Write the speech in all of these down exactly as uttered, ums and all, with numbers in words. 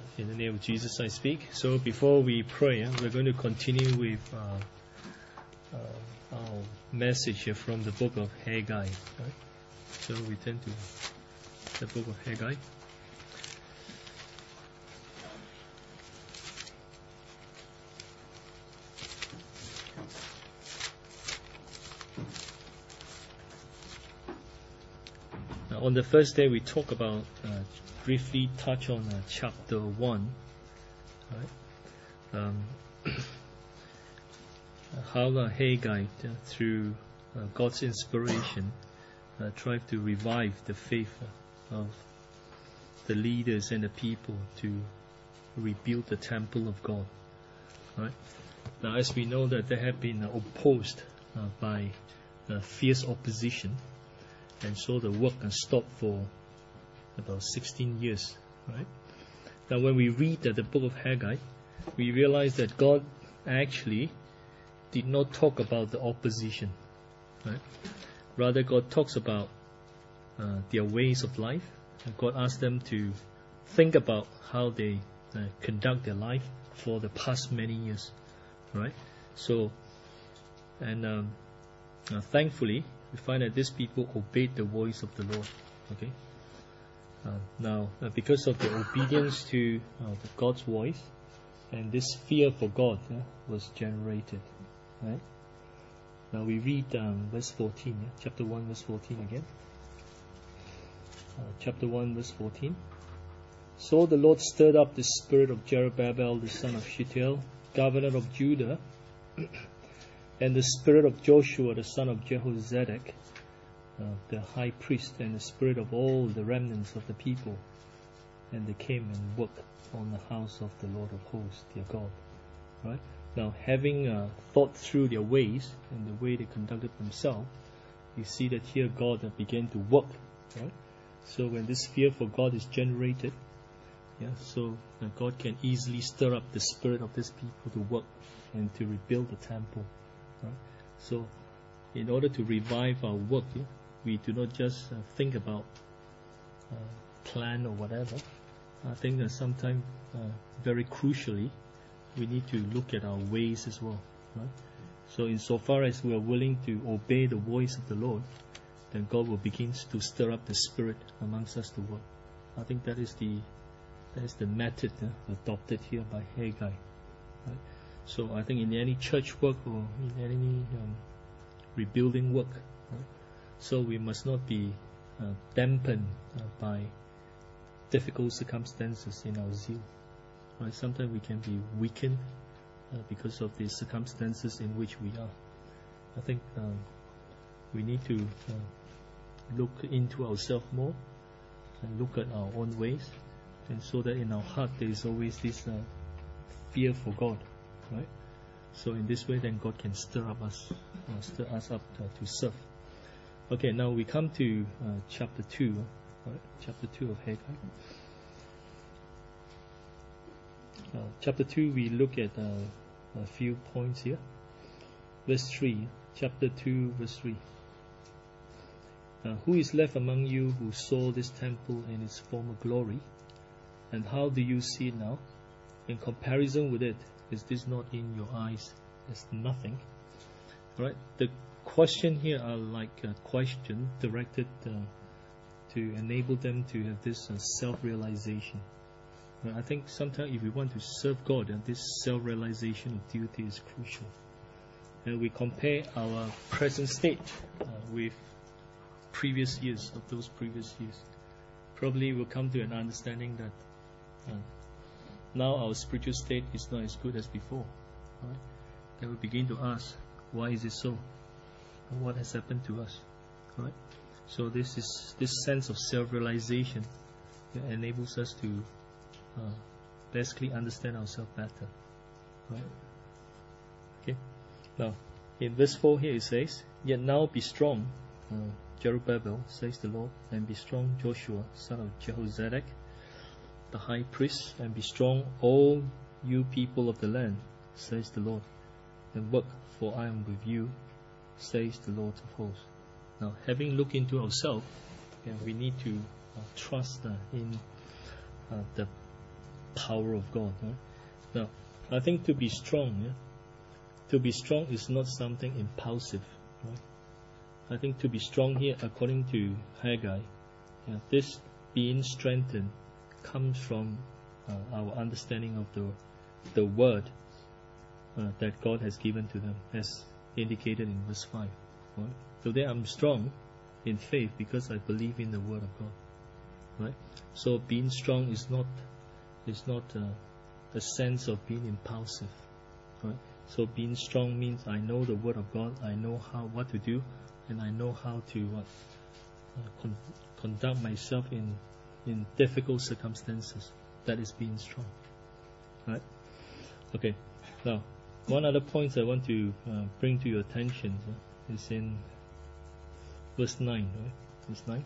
In the name of Jesus I speak. So before we pray, uh, we're going to continue with uh, uh, our message here from the book of Haggai. Right? So we turn to the book of Haggai. Now, on the first day we talk about uh, briefly touch on uh, chapter one, right? Um, how uh, Haggai, uh, through uh, God's inspiration, uh, tried to revive the faith of the leaders and the people to rebuild the temple of God. Right? Now, as we know that they have been uh, opposed uh, by uh, fierce opposition, and so the work uh, stopped for about sixteen years, right? Now, when we read uh, the book of Haggai, we realize that God actually did not talk about the opposition, right? Rather, God talks about uh, their ways of life, and God asked them to think about how they uh, conduct their life for the past many years, right? So, and um, uh, thankfully, we find that these people obeyed the voice of the Lord, okay? Uh, now, uh, because of their obedience to uh, the God's voice, and this fear for God uh, was generated. Right? Now we read um, verse fourteen, yeah? chapter one, verse fourteen again. Uh, chapter one, verse fourteen. So the Lord stirred up the spirit of Zerubbabel, the son of Shealtiel, governor of Judah, and the spirit of Joshua, the son of Jehozadak, Uh, the high priest, and the spirit of all the remnants of the people, and they came and worked on the house of the Lord of hosts, their God. Right? Now, having uh, thought through their ways and the way they conducted themselves, you see that here God uh, began to work. Right? So when this fear for God is generated, yeah, so uh, God can easily stir up the spirit of these people to work and to rebuild the temple. Right? So, in order to revive our work, yeah, we do not just uh, think about uh, plan or whatever. I think that sometimes, uh, very crucially, we need to look at our ways as well. Right? So insofar as we are willing to obey the voice of the Lord, then God will begin to stir up the spirit amongst us to work. I think that is the that is the method uh, adopted here by Haggai. Right? So I think in any church work or in any um, rebuilding work, right? So we must not be uh, dampened uh, by difficult circumstances in our zeal. Right? Sometimes we can be weakened uh, because of the circumstances in which we are. I think um, we need to uh, look into ourselves more and look at our own ways, and so that in our heart there is always this uh, fear for God. Right? So in this way, then God can stir up us, uh, stir us up uh, to serve. Okay, now we come to uh, chapter two, right? Chapter two of Haggai. Uh, chapter two, we look at uh, a few points here. Verse three, chapter two, verse three. Uh, who is left among you who saw this temple in its former glory? And how do you see it now? In comparison with it, is this not in your eyes as nothing? Right? The question here are like a question directed uh, to enable them to have this uh, self-realization. Right? I think sometimes if we want to serve God, uh, this self-realization of duty is crucial. And we compare our present state uh, with previous years, of those previous years. Probably we'll come to an understanding that uh, now our spiritual state is not as good as before. Right? Then we begin to ask, why is it so? What has happened to us? Right? So this is this sense of self-realization that enables us to uh, basically understand ourselves better. Right? Okay. Now, in verse four here it says, "Yet now be strong, uh, Zerubbabel, says the Lord, and be strong, Joshua, son of Jehozadak, the high priest, and be strong, all you people of the land, says the Lord, and work, for I am with you, says the Lord of hosts." Now, having looked into ourselves, yeah, we need to uh, trust uh, in uh, the power of God. Right? Now, I think to be strong, yeah, to be strong is not something impulsive. Right? I think to be strong here, according to Haggai, yeah, this being strengthened comes from uh, our understanding of the the word uh, that God has given to them, as indicated in verse five. Right? Today I'm strong in faith because I believe in the word of God. Right? So being strong is not is not uh, a sense of being impulsive. Right? So being strong means I know the word of God, I know how what to do, and I know how to what, uh, con- conduct myself in in difficult circumstances. That is being strong. Right? Okay. Now, one other point I want to uh, bring to your attention uh, is in verse nine. Right? Verse nine.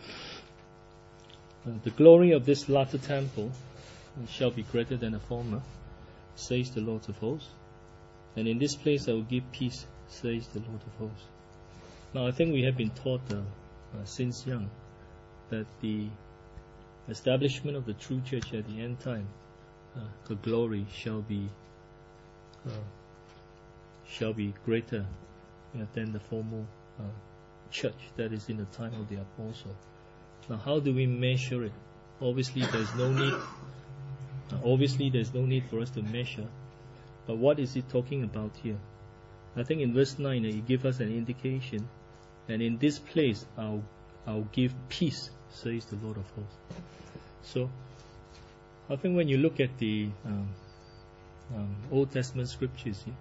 Uh, the glory of this latter temple shall be greater than the former, says the Lord of hosts. And in this place I will give peace, says the Lord of hosts. Now, I think we have been taught uh, uh, since young that the establishment of the true church at the end time, uh, the glory shall be uh, shall be greater you know, than the former uh, church that is in the time of the apostle. Now, how do we measure it? Obviously, there's no need. Uh, obviously, there's no need for us to measure. But what is it talking about here? I think in verse nine, uh, it gives us an indication. And in this place, I'll I'll give peace, says the Lord of hosts. So, I think when you look at the um, um, Old Testament scriptures here,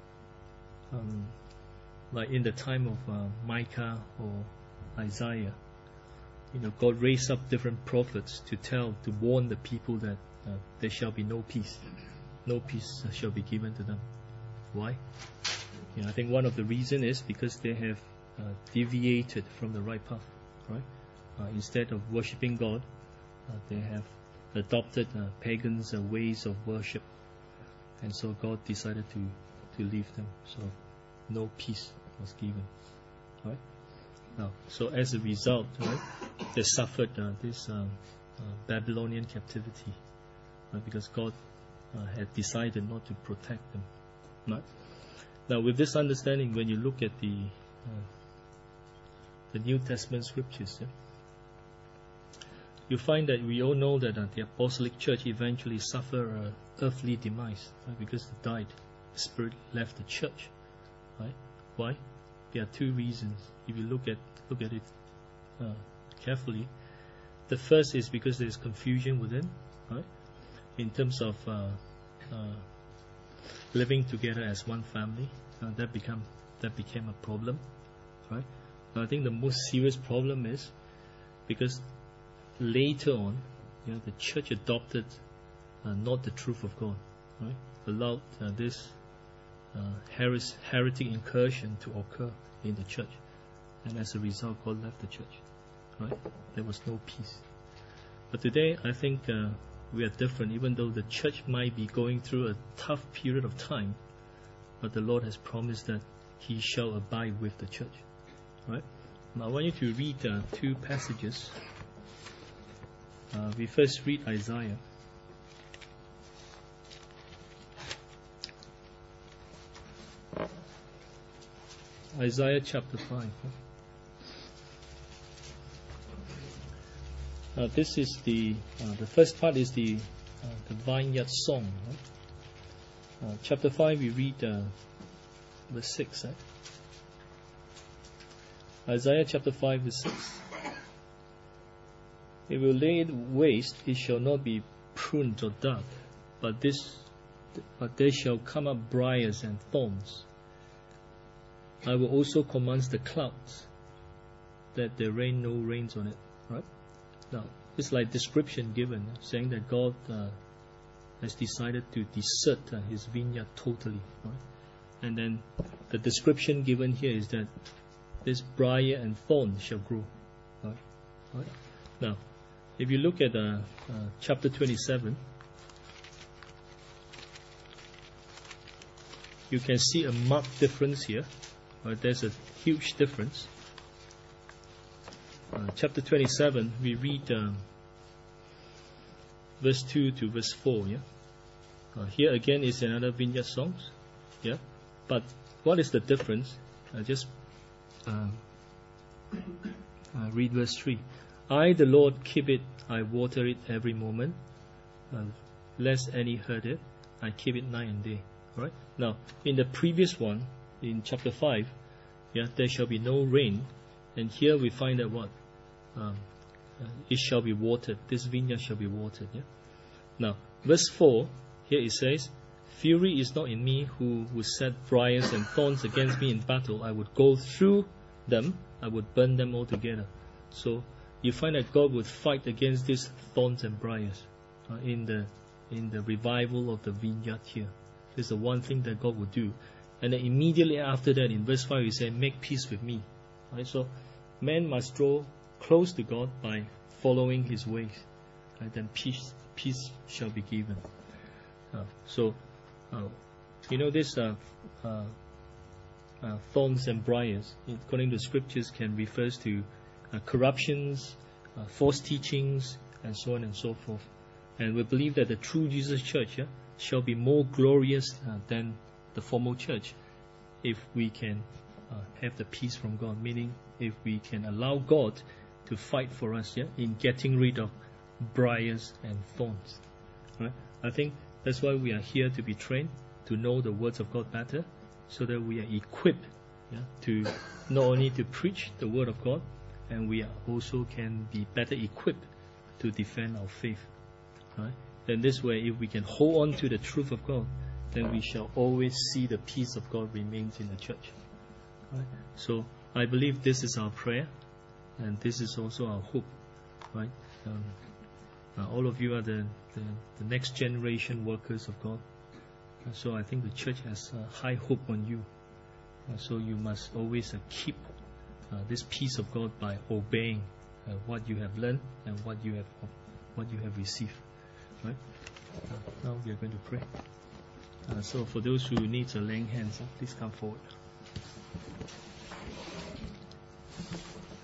um, like in the time of uh, Micah or Isaiah, you know, God raised up different prophets to tell, to warn the people that uh, there shall be no peace. No peace shall be given to them. Why? You know, I think one of the reasons is because they have uh, deviated from the right path. Right? Uh, instead of worshipping God, uh, they have adopted uh, pagans' uh, ways of worship, and so God decided to to leave them. So no peace was given. Right? Now, so as a result, right, they suffered uh, this um, uh, Babylonian captivity uh, because God uh, had decided not to protect them. Right? Now, with this understanding, when you look at the uh, the New Testament scriptures, yeah, you find that we all know that uh, the Apostolic Church eventually suffered an earthly demise, right, because they died. The Spirit left the church. Right? Why? There are two reasons. If you look at look at it uh, carefully, the first is because there is confusion within, right? In terms of uh, uh, living together as one family, uh, that become that became a problem, right? Now, I think the most serious problem is because later on, you know, the church adopted uh, not the truth of God, right? Allowed uh, this uh, heres- heretic incursion to occur in the church, and as a result, God left the church, right? There was no peace. But today, I think uh, we are different. Even though the church might be going through a tough period of time, but the Lord has promised that He shall abide with the church, right? Now, I want you to read uh, two passages. Uh, we first read Isaiah. Isaiah chapter five. Uh, this is the uh, the first part is the uh, the vineyard song. Right? Uh, chapter five, we read uh, verse six. Right? Isaiah chapter five, verse six. It will lay it waste; it shall not be pruned or dug, but this, but there shall come up briars and thorns. I will also command the clouds that there rain no rains on it. Right? Now, it's like description given, saying that God uh, has decided to desert uh, His vineyard totally. Right? And then the description given here is that this briar and thorn shall grow. Right? Right? Now, if you look at uh, uh, chapter twenty-seven, you can see a marked difference here. Right? There's a huge difference. Uh, chapter twenty-seven, we read um, verse two to verse four. Yeah. Uh, here again is another vineyard songs. Yeah. But what is the difference? I just uh, uh, read verse three. I, the Lord, keep it. I water it every moment, uh, lest any hurt it. I keep it night and day. All right. Now, in the previous one, in chapter five, yeah, there shall be no rain, and here we find that what um, uh, it shall be watered. This vineyard shall be watered. Yeah. Now, verse four, here it says, "Fury is not in me, who would set briars and thorns against me in battle. I would go through them. I would burn them all together." So you find that God would fight against these thorns and briars uh, in the in the revival of the vineyard here. This is the one thing that God would do. And then immediately after that, in verse five, he said, "Make peace with me." Right? So man must draw close to God by following his ways. Right? Then peace, peace shall be given. Uh, so, uh, you know, this uh, uh, uh, thorns and briars, according to scriptures, can refer to uh, corruptions, uh, false teachings, and so on and so forth. And we believe that the true Jesus Church yeah, shall be more glorious uh, than the formal church if we can uh, have the peace from God, meaning if we can allow God to fight for us yeah, in getting rid of briars and thorns. Right? I think that's why we are here, to be trained, to know the words of God better, so that we are equipped yeah, to not only to preach the word of God, and we are also can be better equipped to defend our faith. Right? Then this way, if we can hold on to the truth of God, then we shall always see the peace of God remains in the church. Right? So I believe this is our prayer, and this is also our hope. Right? Um, uh, all of you are the, the, the next generation workers of God. Uh, so I think the church has uh, high hope on you. Uh, so you must always uh, keep uh, this peace of God by obeying uh, what you have learned and what you have what you have received. Right? Uh, now we are going to pray. Uh, so for those who need a laying hands, uh, please come forward.